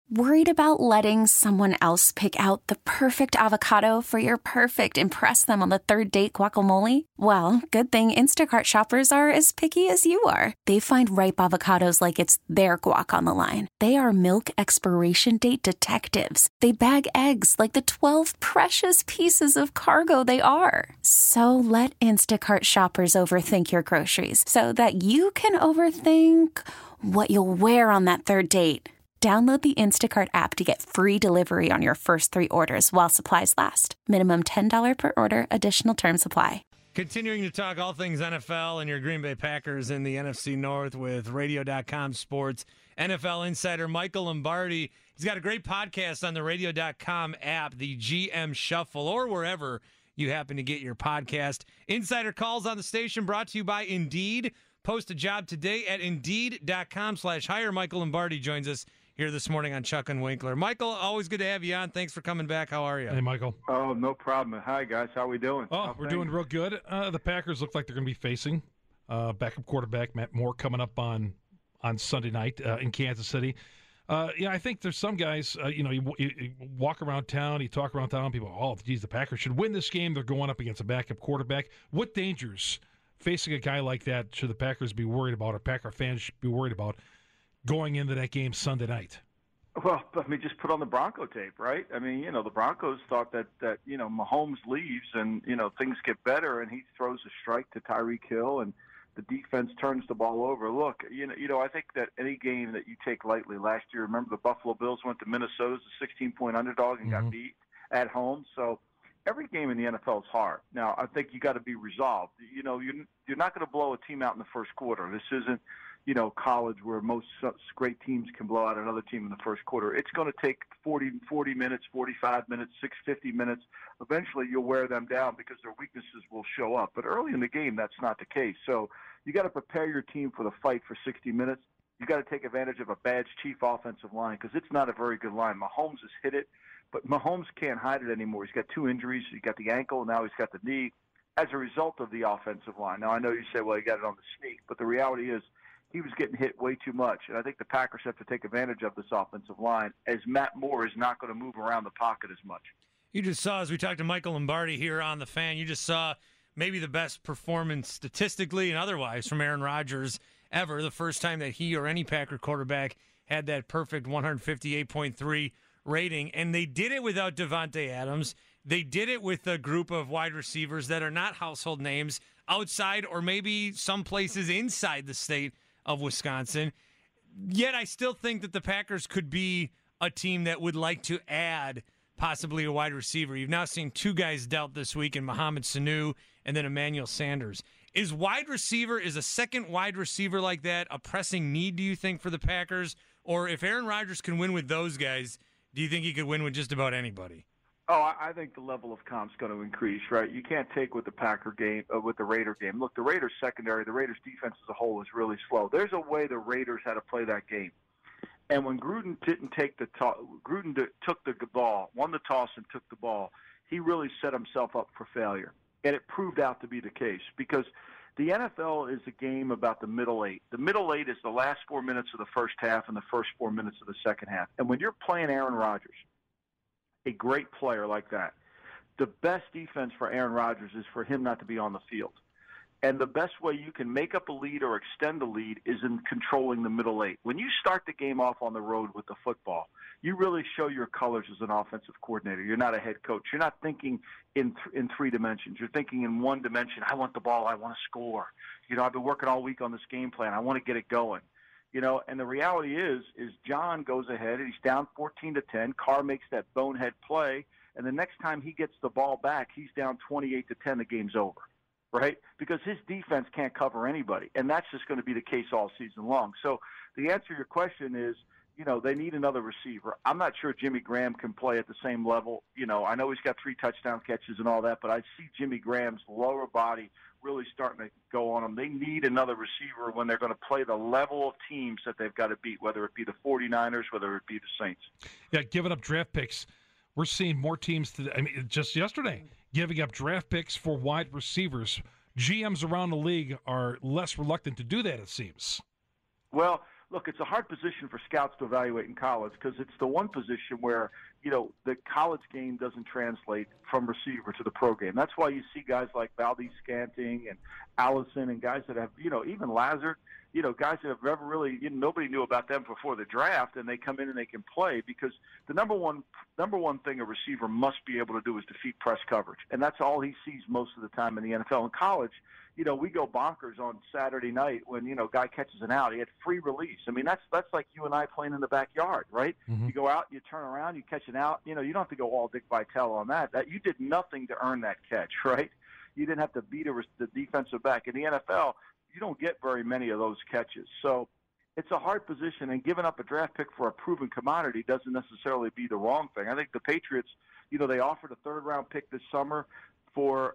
Worried about letting someone else pick out the perfect avocado for your perfect impress them on the third date guacamole? Well, good thing Instacart shoppers are as picky as you are. They find ripe avocados like it's their guac on the line. They are milk expiration date detectives. They bag eggs like the 12 precious pieces of cargo they are. So let Instacart shoppers overthink your groceries so that you can overthink what you'll wear on that third date. Download the Instacart app to get free delivery on your first 3 orders while supplies last. Minimum $10 per order. Additional terms apply. Continuing to talk all things NFL and your Green Bay Packers in the NFC North with Radio.com Sports NFL insider Michael Lombardi. He's got a great podcast on the Radio.com app, the GM Shuffle, or wherever you happen to get your podcast. Insider calls on the station brought to you by Indeed. Post a job today at Indeed.com/hire. Michael Lombardi joins us here this morning on Chuck and Winkler. Michael, always good to have you on. Thanks for coming back. How are you? Hey, Michael. Oh, no problem. Hi, guys. How we doing? Oh, we're doing real good. The Packers look like they're going to be facing backup quarterback Matt Moore coming up on Sunday night in Kansas City. I think there's some guys, you walk around town, you talk around town, people, oh, geez, the Packers should win this game. They're going up against a backup quarterback. What dangers facing a guy like that should the Packers be worried about, or Packer fans should be worried about going into that game Sunday night? Well, just put on the Bronco tape, right? The Broncos thought that Mahomes leaves and, things get better and he throws a strike to Tyreek Hill and the defense turns the ball over. Look, I think that any game that you take lightly last year, remember the Buffalo Bills went to Minnesota as a 16-point underdog and got beat at home. So every game in the NFL is hard. Now, I think you got to be resolved. You're not going to blow a team out in the first quarter. This isn't, college where most great teams can blow out another team in the first quarter. It's going to take 40 minutes, 45 minutes, 50 minutes. Eventually you'll wear them down because their weaknesses will show up. But early in the game, that's not the case. So you got to prepare your team for the fight for 60 minutes. You got to take advantage of a bad chief offensive line because it's not a very good line. Mahomes has hit it, but Mahomes can't hide it anymore. He's got 2 injuries. He's got the ankle, now he's got the knee as a result of the offensive line. Now, I know you say, well, he got it on the sneak, but the reality is he was getting hit way too much. And I think the Packers have to take advantage of this offensive line as Matt Moore is not going to move around the pocket as much. You just saw, as we talked to Michael Lombardi here on The Fan, you just saw maybe the best performance statistically and otherwise from Aaron Rodgers ever, the first time that he or any Packer quarterback had that perfect 158.3 rating. And they did it without Davante Adams. They did it with a group of wide receivers that are not household names outside or maybe some places inside the state of Wisconsin. Yet I still think that the Packers could be a team that would like to add possibly a wide receiver. You've now seen 2 guys dealt this week in Mohamed Sanu and then Emmanuel Sanders. Is a second wide receiver like that a pressing need, do you think, for the Packers? Or if Aaron Rodgers can win with those guys, do you think he could win with just about anybody? Oh, I think the level of comp's going to increase, right? You can't take with the Packer game, with the Raider game. Look, the Raiders secondary, the Raiders defense as a whole is really slow. There's a way the Raiders had to play that game. And when Gruden didn't take the Gruden took the ball, won the toss and took the ball, he really set himself up for failure. And it proved out to be the case because the NFL is a game about the middle 8. The middle 8 is the last 4 minutes of the first half and the first 4 minutes of the second half. And when you're playing Aaron Rodgers, a great player like that, the best defense for Aaron Rodgers is for him not to be on the field. And the best way you can make up a lead or extend the lead is in controlling the middle 8. When you start the game off on the road with the football, you really show your colors as an offensive coordinator. You're not a head coach. You're not thinking in 3 dimensions. You're thinking in 1 dimension. I want the ball. I want to score. I've been working all week on this game plan. I want to get it going. And the reality is John goes ahead and he's down 14-10. Carr makes that bonehead play, and the next time he gets the ball back, he's down 28-10. The game's over, right? Because his defense can't cover anybody, and that's just going to be the case all season long. So the answer to your question is, they need another receiver. I'm not sure Jimmy Graham can play at the same level. I know he's got 3 touchdown catches and all that, but I see Jimmy Graham's lower body really starting to go on them. They need another receiver when they're going to play the level of teams that they've got to beat, whether it be the 49ers, whether it be the Saints. Yeah, giving up draft picks. We're seeing more teams today. Just yesterday, giving up draft picks for wide receivers. GMs around the league are less reluctant to do that, it seems. Well, look, it's a hard position for scouts to evaluate in college because it's the one position where, the college game doesn't translate from receiver to the pro game. That's why you see guys like Valdez Scanting and Allison and guys that have, even Lazard, guys that have never really, nobody knew about them before the draft, and they come in and they can play because the number one thing a receiver must be able to do is defeat press coverage, and that's all he sees most of the time in the NFL. In college, we go bonkers on Saturday night when, guy catches an out. He had free release. I mean, that's like you and I playing in the backyard, right? Mm-hmm. You go out, you turn around, you catch an out. You don't have to go all Dick Vitale on that. You did nothing to earn that catch, right? You didn't have to beat the defensive back. In the NFL, you don't get very many of those catches. So it's a hard position, and giving up a draft pick for a proven commodity doesn't necessarily be the wrong thing. I think the Patriots, they offered a third-round pick this summer for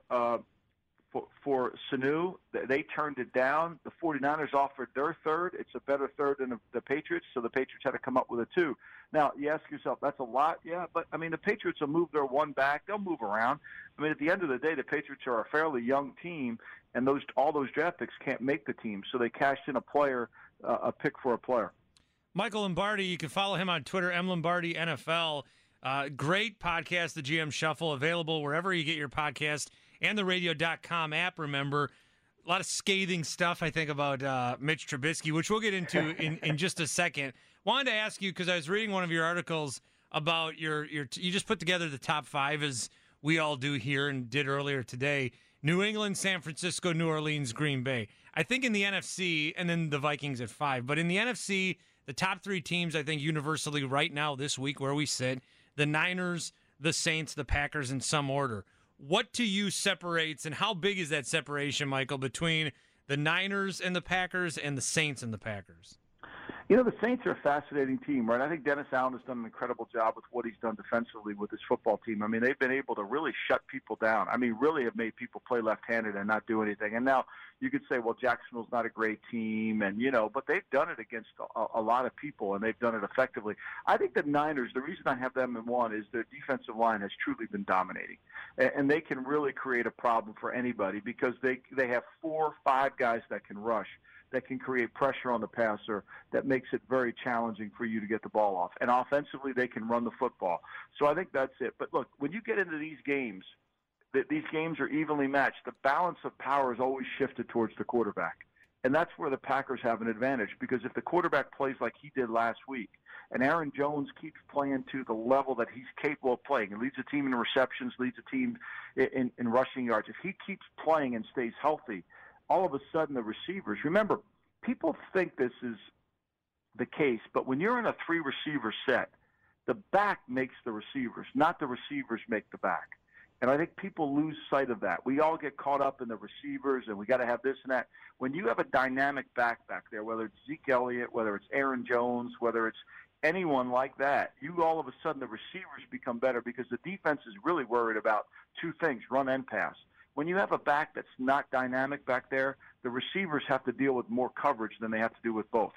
Sanu. They turned it down. The 49ers offered their third. It's a better third than the Patriots, so the Patriots had to come up with a two. Now, you ask yourself, that's a lot? Yeah, but, the Patriots will move their one back. They'll move around. At the end of the day, the Patriots are a fairly young team, and all those draft picks can't make the team, so they cashed in a pick for a player. Michael Lombardi, you can follow him on Twitter, MLombardi NFL. Great podcast, The GM Shuffle, available wherever you get your podcast and the radio.com app, remember. A lot of scathing stuff, I think, about Mitch Trubisky, which we'll get into in just a second. Wanted to ask you, because I was reading one of your articles about you just put together the top five, as we all do here and did earlier today. New England, San Francisco, New Orleans, Green Bay. I think in the NFC, and then the Vikings at 5. But in the NFC, the top three teams, I think, universally right now this week where we sit, the Niners, the Saints, the Packers in some order. What to you separates, and how big is that separation, Michael, between the Niners and the Packers and the Saints and the Packers? The Saints are a fascinating team, right? I think Dennis Allen has done an incredible job with what he's done defensively with his football team. They've been able to really shut people down. Really have made people play left-handed and not do anything. And now you could say, well, Jacksonville's not a great team, and but they've done it against a lot of people, and they've done it effectively. I think the Niners, the reason I have them in one is their defensive line has truly been dominating, and they can really create a problem for anybody because they have 4 or 5 guys that can rush, that can create pressure on the passer, that makes it very challenging for you to get the ball off. And offensively, they can run the football. So I think that's it. But look, when you get into these games are evenly matched. The balance of power is always shifted towards the quarterback. And that's where the Packers have an advantage, because if the quarterback plays like he did last week, and Aaron Jones keeps playing to the level that he's capable of playing, and leads a team in receptions, leads a team in rushing yards, if he keeps playing and stays healthy, all of a sudden the receivers, remember, people think this is the case, but when you're in a 3-receiver set, the back makes the receivers, not the receivers make the back. And I think people lose sight of that. We all get caught up in the receivers, and we got to have this and that. When you have a dynamic back there, whether it's Zeke Elliott, whether it's Aaron Jones, whether it's anyone like that, all of a sudden the receivers become better because the defense is really worried about 2 things, run and pass. When you have a back that's not dynamic back there, the receivers have to deal with more coverage than they have to do with both.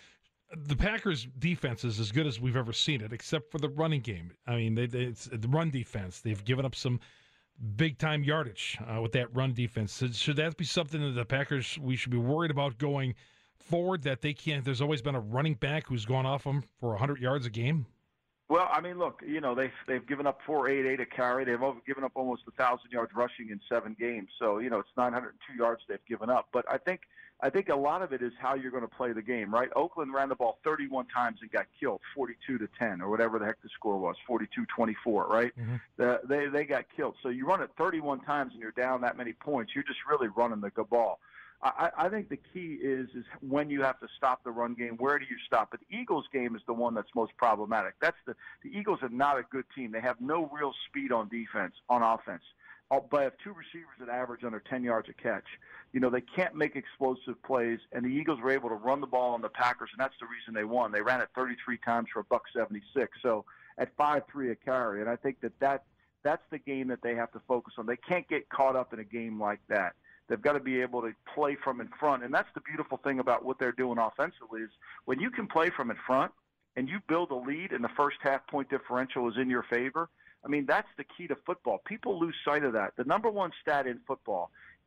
The Packers' defense is as good as we've ever seen it, except for the running game. It's the run defense. They've given up some big-time yardage with that run defense. Should that be something that the Packers, we should be worried about going forward, that they can't? There's always been a running back who's gone off them for 100 yards a game? Well, look, they've given up 488 a carry. They've given up almost 1,000 yards rushing in 7 games. So, it's 902 yards they've given up. But I think a lot of it is how you're going to play the game, right? Oakland ran the ball 31 times and got killed, 42-10, or whatever the heck the score was, 42-24, right? Mm-hmm. They got killed. So you run it 31 times and you're down that many points. You're just really running the ball. I think the key is when you have to stop the run game, where do you stop it? The Eagles game is the one that's most problematic. The Eagles are not a good team. They have no real speed on offense. But I have 2 receivers that average under 10 yards a catch. They can't make explosive plays, and the Eagles were able to run the ball on the Packers, and that's the reason they won. They ran it 33 times for $176, so at 5.3 a carry. And I think that's the game that they have to focus on. They can't get caught up in a game like that. They've got to be able to play from in front. And that's the beautiful thing about what they're doing offensively is when you can play from in front and you build a lead and the first half point differential is in your favor, that's the key to football. People lose sight of that. The number one stat in football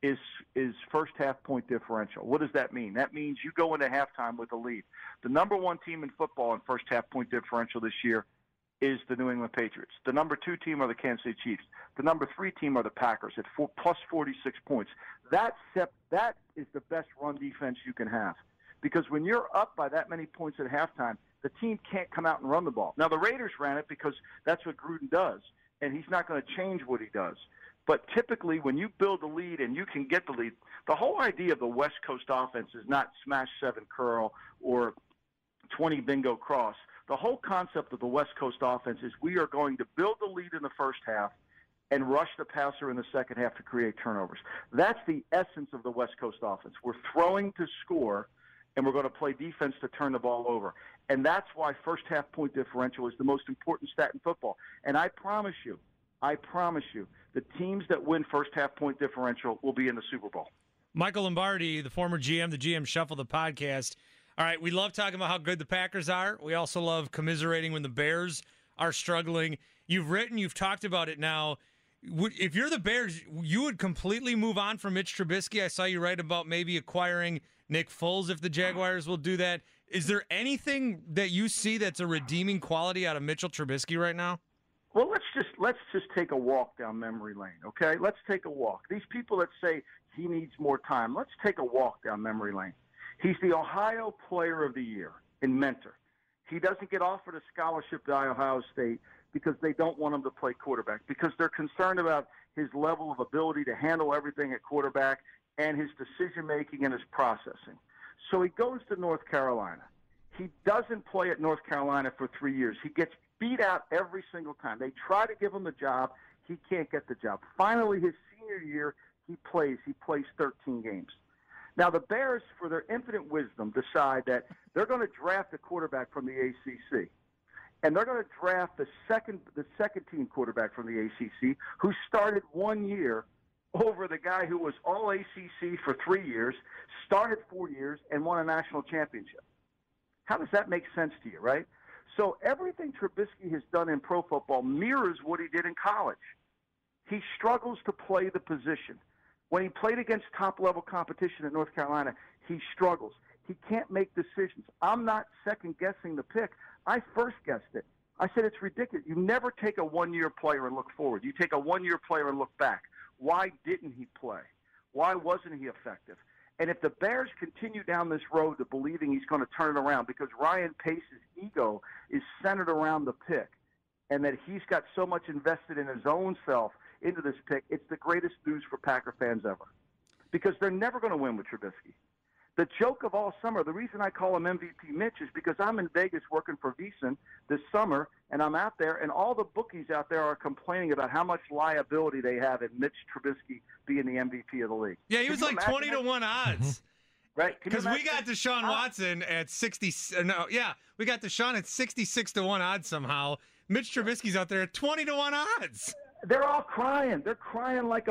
is first half point differential. What does that mean? That means you go into halftime with a lead. The number one team in football in first half point differential this year is the New England Patriots. The number two team are the Kansas City Chiefs. The number three team are the Packers at plus 46 points. That is the best run defense you can have, because when you're up by that many points at halftime, the team can't come out and run the ball. Now, the Raiders ran it because that's what Gruden does, and he's not going to change what he does. But typically, when you build a lead and you can get the lead, the whole idea of the West Coast offense is not smash 7 curl or 20 bingo cross. The whole concept of the West Coast offense is we are going to build the lead in the first half and rush the passer in the second half to create turnovers. That's the essence of the West Coast offense. We're throwing to score, and we're going to play defense to turn the ball over. And that's why first half point differential is the most important stat in football. And I promise you, the teams that win first half point differential will be in the Super Bowl. Michael Lombardi, the former GM, the GM Shuffle, the podcast. All right, we love talking about how good the Packers are. We also love commiserating when the Bears are struggling. You've talked about it now. If you're the Bears, you would completely move on from Mitch Trubisky. I saw you write about maybe acquiring Nick Foles if the Jaguars will do that. Is there anything that you see that's a redeeming quality out of Mitchell Trubisky right now? Well, let's just take a walk down memory lane, okay? Let's take a walk. These people that say he needs more time, let's take a walk down memory lane. He's the Ohio Player of the Year in Mentor. He doesn't get offered a scholarship to Ohio State because they don't want him to play quarterback, because they're concerned about his level of ability to handle everything at quarterback and his decision-making and his processing. So he goes to North Carolina. He doesn't play at North Carolina for 3 years. He gets beat out every single time. They try to give him the job. He can't get the job. Finally, his senior year, he plays 13 games. Now, the Bears, for their infinite wisdom, decide that they're going to draft a quarterback from the ACC. And they're going to draft the second-team quarterback from the ACC who started 1 year over the guy who was all ACC for 3 years, started 4 years, and won a national championship. How does that make sense to you, right? So everything Trubisky has done in pro football mirrors what he did in college. He struggles to play the position. When he played against top-level competition at North Carolina, he struggles. He can't make decisions. I'm not second-guessing the pick. I first-guessed it. I said it's ridiculous. You never take a one-year player and look forward. You take a one-year player and look back. Why didn't he play? Why wasn't he effective? And if the Bears continue down this road to believing he's going to turn it around, because Ryan Pace's ego is centered around the pick, and that he's got so much invested in his own self into this pick, it's the greatest news for Packer fans ever. Because they're never going to win with Trubisky. The joke of all summer, the reason I call him MVP Mitch is because I'm in Vegas working for VSiN this summer, and I'm out there, and all the bookies out there are complaining about how much liability they have in Mitch Trubisky being the MVP of the league. Yeah, he was like 20-1 odds. Right? Because we got Deshaun Watson at 60. No, yeah, we got Deshaun at 66-1 odds somehow. Mitch Trubisky's out there at 20-1 odds. They're all crying. They're crying like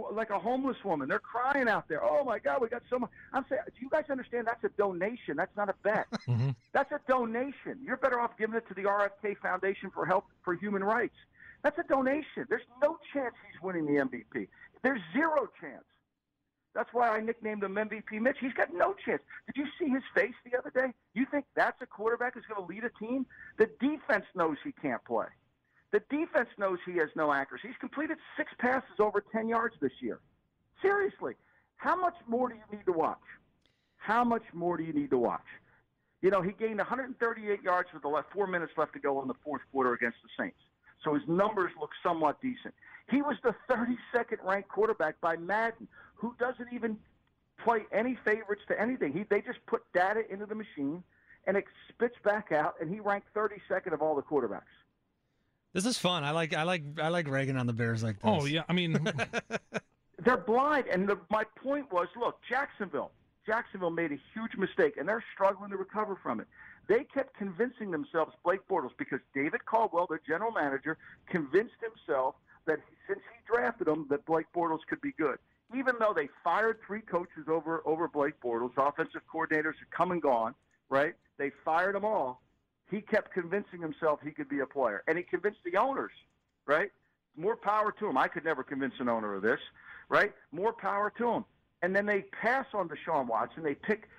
a homeless woman. They're crying out there. Oh my God, we got so much. I'm saying, do you guys understand? That's a donation. That's not a bet. Mm-hmm. That's a donation. You're better off giving it to the RFK Foundation for Health for Human Rights. That's a donation. There's no chance he's winning the MVP. There's zero chance. That's why I nicknamed him MVP Mitch. He's got no chance. Did you see his face the other day? You think that's a quarterback who's going to lead a team? The defense knows he can't play. The defense knows he has no accuracy. He's completed 6 passes over 10 yards this year. Seriously, how much more do you need to watch? How much more do you need to watch? You know, he gained 138 yards with 4 minutes left to go in the fourth quarter against the Saints. So his numbers look somewhat decent. He was the 32nd ranked quarterback by Madden, who doesn't even play any favorites to anything. They just put data into the machine, and it spits back out, and he ranked 32nd of all the quarterbacks. This is fun. I like Reagan on the Bears like this. Oh yeah, I mean, they're blind. And my point was, look, Jacksonville made a huge mistake, and they're struggling to recover from it. They kept convincing themselves, Blake Bortles, because David Caldwell, their general manager, convinced himself that since he drafted him, that Blake Bortles could be good. Even though they fired 3 coaches over Blake Bortles, offensive coordinators had come and gone, right? They fired them all. He kept convincing himself he could be a player. And he convinced the owners, right? More power to him. I could never convince an owner of this. right? More power to them. And then they pass on Deshaun Watson. They pick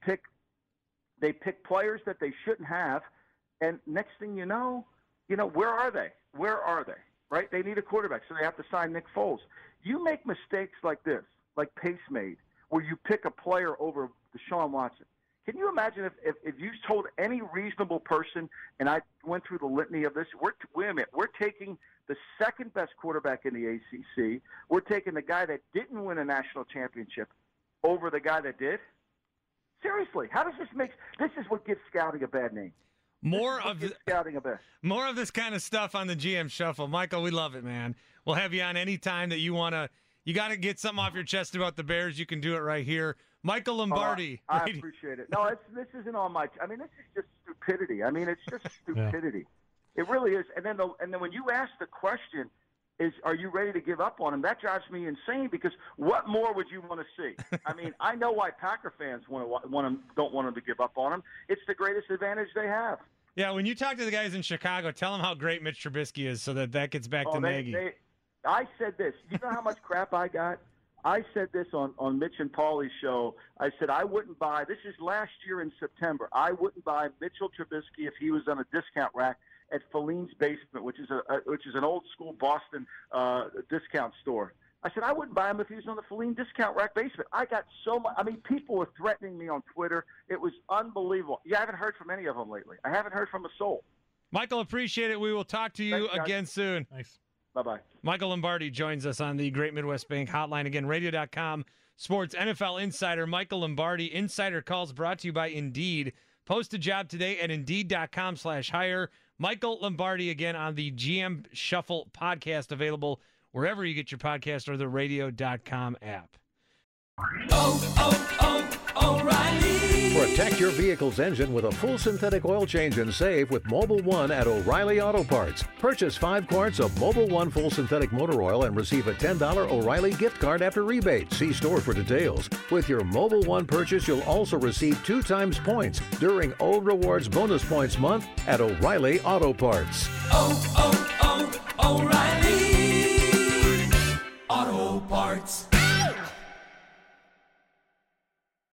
players that they shouldn't have. And next thing you know, where are they? Where are they? Right? They need a quarterback, so they have to sign Nick Foles. You make mistakes like this, like Pace made, where you pick a player over Deshaun Watson. Can you imagine if you told any reasonable person, and I went through the litany of this, wait a minute, we're taking the second best quarterback in the ACC. We're taking the guy that didn't win a national championship over the guy that did? Seriously, how does this make – this is what gives scouting a bad name. More of this kind of stuff on the GM Shuffle. Michael, we love it, man. We'll have you on any time that you want to. You got to get something off your chest about the Bears. You can do it right here. Michael Lombardi. I appreciate it. No, this isn't on my – I mean, this is just stupidity. I mean, it's just stupidity. Yeah. It really is. And then when you ask the question, are you ready to give up on him? That drives me insane because what more would you want to see? I mean, I know why Packer fans don't want him to give up on him. It's the greatest advantage they have. Yeah, when you talk to the guys in Chicago, tell them how great Mitch Trubisky is so that gets back to Nagy. I said this. You know how much crap I got? I said this on Mitch and Paulie's show. I said I wouldn't buy – this is last year in September. I wouldn't buy Mitchell Trubisky if he was on a discount rack at Feline's Basement, which is an old school Boston discount store. I said I wouldn't buy him if he was on the Feline discount rack basement. I got so much. I mean, people were threatening me on Twitter. It was unbelievable. You haven't heard from any of them lately. I haven't heard from a soul. Michael, appreciate it. We will talk to you again soon. Nice. Bye-bye. Michael Lombardi joins us on the Great Midwest Bank hotline. Again, radio.com, sports NFL insider. Michael Lombardi. Insider calls brought to you by Indeed. Post a job today at Indeed.com/hire. Michael Lombardi again on the GM Shuffle podcast, available wherever you get your podcast or the radio.com app. O'Reilly. Protect your vehicle's engine with a full synthetic oil change and save with Mobil 1 at O'Reilly Auto Parts. Purchase 5 quarts of Mobil 1 full synthetic motor oil and receive a $10 O'Reilly gift card after rebate. See store for details. With your Mobil 1 purchase, you'll also receive 2 times points during O Rewards Bonus Points Month at O'Reilly Auto Parts. O'Reilly Auto Parts.